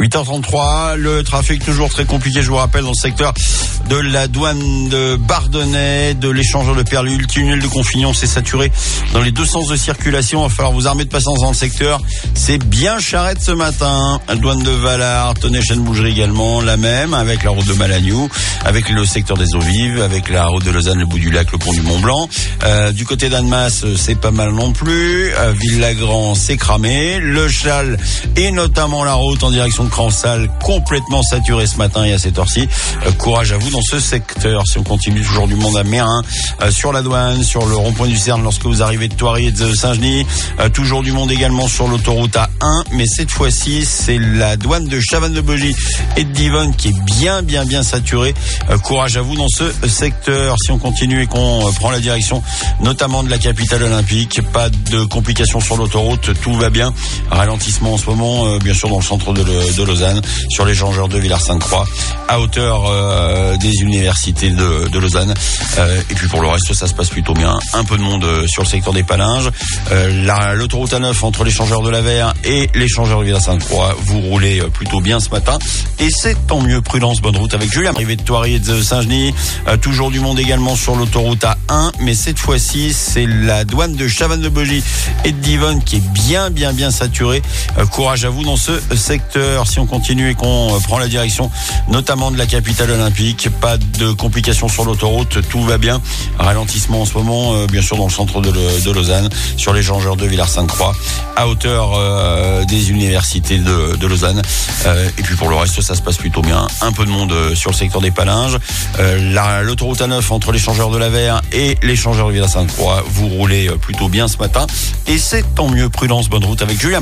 8h33, le trafic toujours très compliqué, je vous rappelle, dans le secteur de la douane de Bardonnay, de l'échangeur de Perlul, tunnel de Confignon, c'est saturé dans les deux sens de circulation. Il va falloir vous armer de patience dans le secteur. C'est bien charrette ce matin. La douane de Valard, Tonnet-Chêne-Bougerie également, la même, avec la route de Malagnou, avec le secteur des Eaux Vives, avec la route de Lausanne, le bout du lac, le pont du Mont-Blanc. Du côté d'Annemasse, c'est pas mal non plus. Villagrand, c'est cramé. Le Châle et notamment la route en direction de Cransal, complètement saturée ce matin et à cette heure-ci. Courage à vous dans ce secteur. Si on continue, toujours du monde à Mérin, sur la douane, sur le rond-point du Cerne lorsque vous arrivez de Thoiry et de Saint-Genis. Toujours du monde également sur l'autoroute A1, mais cette fois-ci, c'est la douane de Chavannes-le-Bogie et de Divonne qui est bien saturée. Courage à vous dans ce secteur. Si on continue et qu'on prend la direction notamment de la capitale olympique, pas de complications sur l'autoroute, tout va bien. Ralentissement en ce moment, bien sûr dans le centre de Lausanne, sur l'échangeur de Villars-Sainte-Croix, à hauteur des universités de Lausanne. Et puis pour le reste, ça se passe plutôt bien. Un peu de monde sur le secteur des Palinges. L'autoroute A9 entre l'échangeur de la Verre et l'échangeur de Villars-Sainte-Croix, vous roulez plutôt bien ce matin. Et c'est tant mieux. Prudence, bonne route avec Julien. Arrivé de Thoiry et de Saint-Genis. Toujours du monde également sur l'autoroute A1, mais cette fois-ci, c'est la douane de Chavannes-le-Bogie et de Divonne qui est bien saturée. Courage à vous dans ce secteur. Si on continue et qu'on prend la direction notamment de la capitale olympique, pas de complications sur l'autoroute, tout va bien. Ralentissement en ce moment, bien sûr dans le centre de Lausanne, sur l'échangeur de Villars-Sainte-Croix, à hauteur des universités de Lausanne. Et puis pour le reste, ça se passe plutôt bien. Un peu de monde sur le secteur des Palinges. L'autoroute A9 entre l'échangeur de la Verre et l'échangeur de Villars-Sainte-Croix, vous roulez plutôt bien ce matin. Et c'est tant mieux. Prudence, bonne route avec Julien.